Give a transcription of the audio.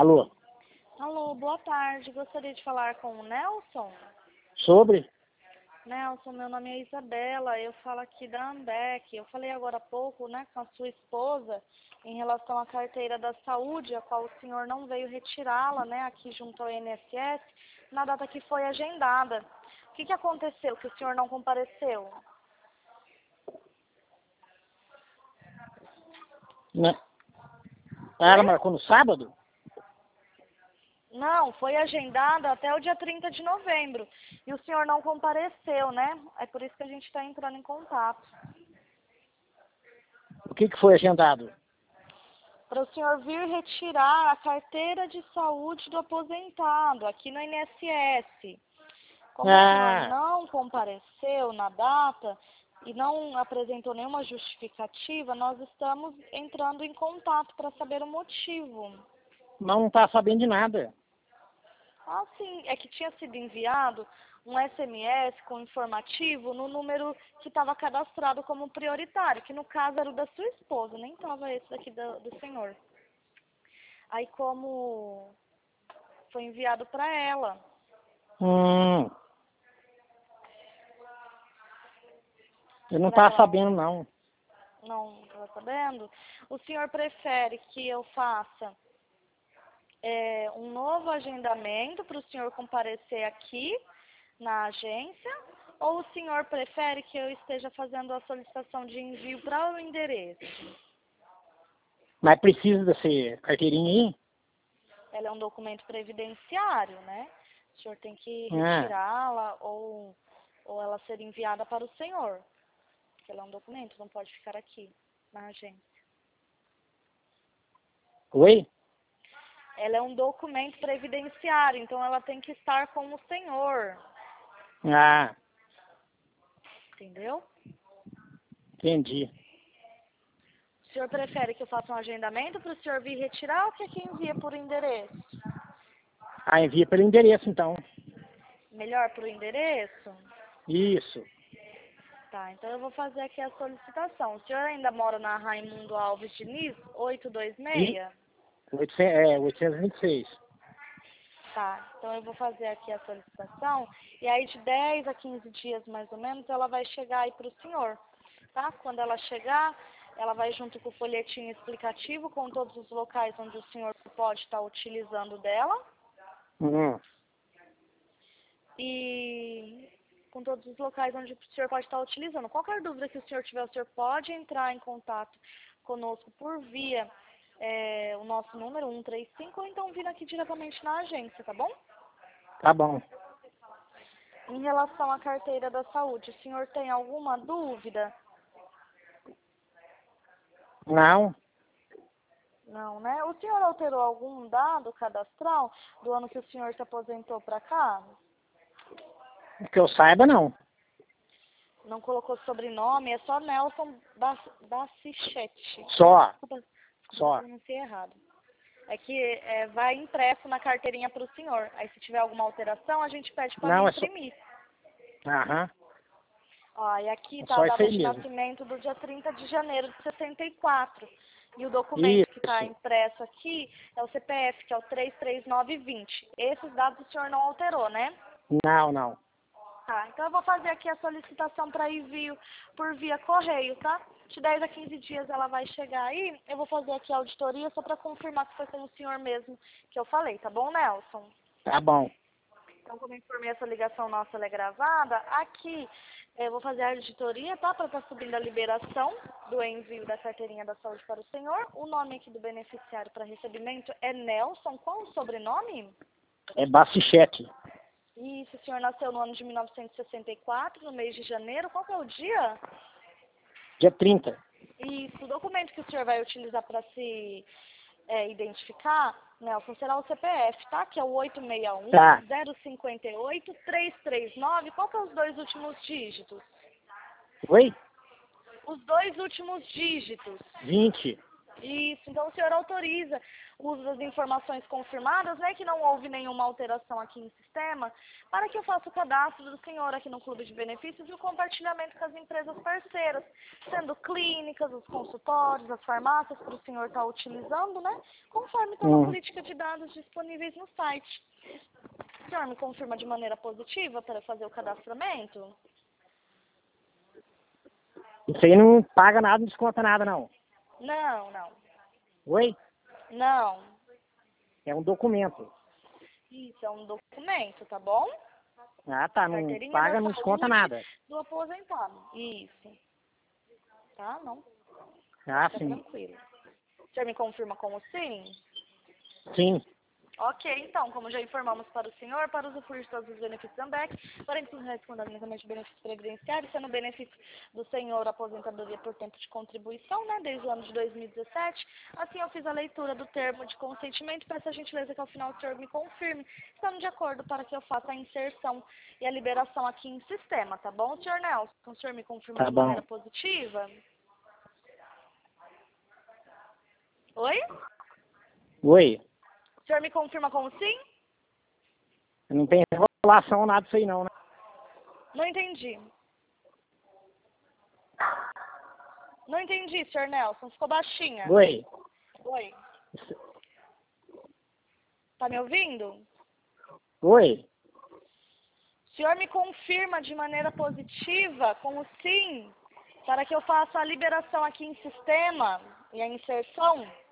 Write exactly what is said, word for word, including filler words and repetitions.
Alô? Alô, boa tarde. Gostaria de falar com o Nelson. Sobre? Nelson, meu nome é Isabela, eu falo aqui da Ambec. Eu falei agora há pouco, né, com a sua esposa, em relação à carteira da saúde, a qual o senhor não veio retirá-la, né, aqui junto ao I N S S, na data que foi agendada. O que que aconteceu que o senhor não compareceu? Né? Ela Oi? marcou no sábado? Não, foi agendada até o dia trinta de novembro. E o senhor não compareceu, né? É por isso que a gente está entrando em contato. O que, que foi agendado? Para o senhor vir retirar a carteira de saúde do aposentado aqui no I N S S. Como o senhor Ah, não compareceu na data e não apresentou nenhuma justificativa, nós estamos entrando em contato para saber o motivo. mas não tá sabendo de nada. Ah, sim, é que tinha sido enviado um S M S com informativo no número que estava cadastrado como prioritário, que no caso era o da sua esposa, nem estava esse daqui do, do senhor. Aí como foi enviado para ela, Hum, eu não para tava ela sabendo, não. não estava sabendo, o senhor prefere que eu faça é, um novo agendamento para o senhor comparecer aqui na agência, ou o senhor prefere que eu esteja fazendo a solicitação de envio para o endereço? Mas precisa dessa carteirinha aí? Ela é um documento previdenciário, né? O senhor tem que Ah, retirá-la ou, ou ela ser enviada para o senhor. Porque ela é um documento, não pode ficar aqui na agência. oi? Ela é um documento previdenciário, então ela tem que estar com o senhor. Ah, Entendeu? entendi. O senhor prefere que eu faça um agendamento para o senhor vir retirar ou que que envia por endereço? Ah, envia pelo endereço, então. Melhor por endereço? Isso. Tá, então eu vou fazer aqui a solicitação. O senhor ainda mora na Raimundo Alves Diniz, oitocentos e vinte e E seis? oitocentos, é, oitocentos e vinte e seis. Tá, então eu vou fazer aqui a solicitação e aí de dez a quinze dias mais ou menos ela vai chegar aí para o senhor, tá? Quando ela chegar, ela vai junto com o folhetinho explicativo com todos os locais onde o senhor pode estar utilizando dela Hum, e com todos os locais onde o senhor pode estar utilizando. Qualquer dúvida que o senhor tiver, o senhor pode entrar em contato conosco por via é, o nosso número um três cinco ou então vir aqui diretamente na agência, tá bom? tá bom. Em relação à carteira da saúde, o senhor tem alguma dúvida? Não, Não, né? O senhor alterou algum dado cadastral do ano que o senhor se aposentou para cá? que eu saiba, não. Não colocou sobrenome, é só Nelson Bacichete, né? Só, Desculpa, desculpa se eu só. pronunciei errado. É que é, vai impresso na carteirinha para o senhor. Aí se tiver alguma alteração, a gente pede para Não, é só. reimprimir. Aham, Ó, e aqui é está a só isso data aí de mesmo. nascimento do dia trinta de janeiro de sessenta e quatro. E o documento que está Isso. impresso aqui é o C P F, que é o três três nove dois zero. Esses dados o senhor não alterou, né? Não, não. Tá, então eu vou fazer aqui a solicitação para envio por via correio, tá? De dez a quinze dias ela vai chegar aí. Eu vou fazer aqui a auditoria só para confirmar que foi com o senhor mesmo que eu falei, tá bom, Nelson? Tá bom. Então, como eu informei, essa ligação nossa ela é gravada. Aqui, eu vou fazer a auditoria, tá? Para estar subindo a liberação do envio da carteirinha da saúde para o senhor. O nome aqui do beneficiário para recebimento é Nelson. Qual o sobrenome? É Bacichete. Isso, o senhor nasceu no ano de mil novecentos e sessenta e quatro, no mês de janeiro. Qual que é o dia? Dia trinta. Isso, o documento que o senhor vai utilizar para se é, identificar, Nelson, será o C P F, tá? Que é o oito seis um, Tá. zero cinco oito, três três nove. Qual que é os dois últimos dígitos? Oi? Os dois últimos dígitos. vinte. Isso, então o senhor autoriza o uso das informações confirmadas, né, que não houve nenhuma alteração aqui no sistema, para que eu faça o cadastro do senhor aqui no Clube de Benefícios e o compartilhamento com as empresas parceiras, sendo clínicas, os consultórios, as farmácias, para o senhor estar utilizando, né, conforme está na Hum. política de dados disponíveis no site. O senhor me confirma de maneira positiva para fazer o cadastramento? Isso aí não paga nada, não desconta nada, não. Não, não. Oi? Não. É um documento. Isso é um documento, tá bom? Ah, tá. Não Carteirinha paga, da não desconta saúde nada. do aposentado. Isso. Tá? Não. Ah, Fica sim. tranquilo. O senhor me confirma como sim? Sim. Ok, então, como já informamos para o senhor, para usufruir de todos os benefícios da Ambev, porém, tudo respondendo de benefícios previdenciários, sendo benefício do senhor aposentadoria por tempo de contribuição, né, desde o ano de dois mil e dezessete. Assim, eu fiz a leitura do termo de consentimento, peço a gentileza que ao final o senhor me confirme, estando de acordo para que eu faça a inserção e a liberação aqui em sistema, tá bom, senhor Nelson? O senhor me confirma Tá de bom. maneira positiva? Oi? Oi? O senhor me confirma como sim? Não tem relação nada disso aí, não, né? Não entendi. Não entendi, senhor Nelson. Ficou baixinha. Oi? Oi. Tá me ouvindo? Oi? O senhor me confirma de maneira positiva, com o sim, para que eu faça a liberação aqui em sistema e a inserção?